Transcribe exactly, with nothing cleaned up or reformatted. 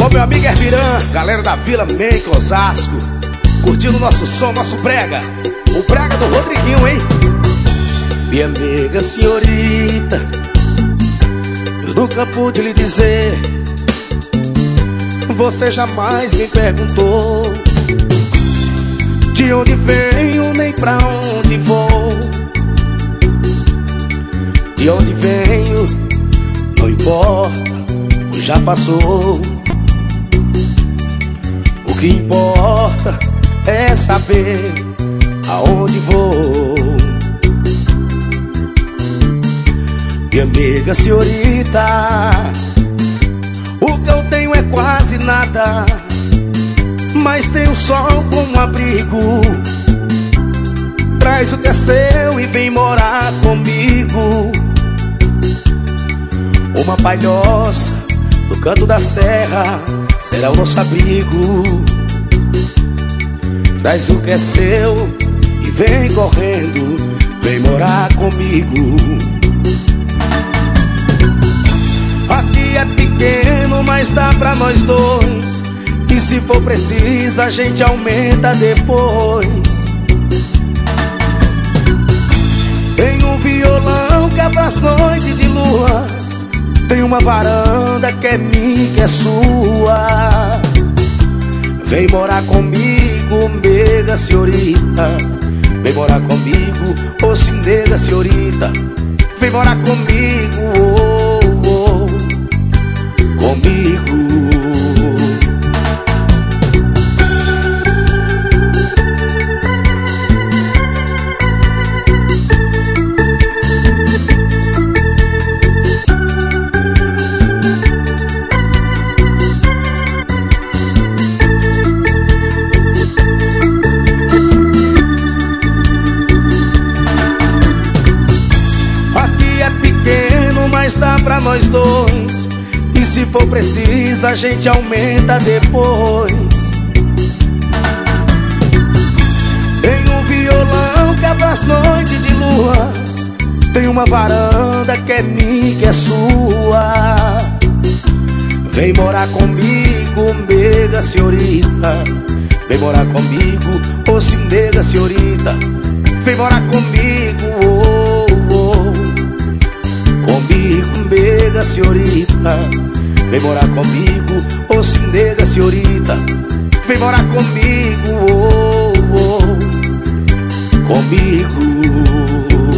Ô meu amigo Hervirã, galera da Vila Menca, Osasco, curtindo nosso som, nosso brega. O brega do Rodriguinho, hein? Minha amiga senhorita, eu nunca pude lhe dizer, você jamais me perguntou de onde venho, nem pra onde vou. De onde venho, não importa, já passou. O que importa é saber aonde vou. Minha amiga senhorita, o que eu tenho é quase nada, mas tenho sol como abrigo. Traz o que é seu e vem morar comigo. Uma palhoça no canto da serra será o nosso abrigo. Traz o que é seu e vem correndo, vem morar comigo. Aqui é pequeno, mas dá pra nós dois, e se for preciso a gente aumenta depois. Tem um violão que é pras noites de luas, tem uma varanda que é minha, que é sua. Vem morar comigo, mega senhorita. Vem morar comigo, ô sim, nega senhorita. Vem morar comigo, oh, oh, comigo. Mas dá pra nós dois, e se for preciso a gente aumenta depois. Tem um violão que é pras noites de luas, tem uma varanda que é minha, que é sua. Vem morar comigo, mega senhorita. Vem morar comigo, ô sim, nega senhorita. Vem morar comigo, oh, oh, comigo, mega senhorita. Vem morar comigo, ô sim, nega senhorita. Vem morar comigo, oh, oh, comigo.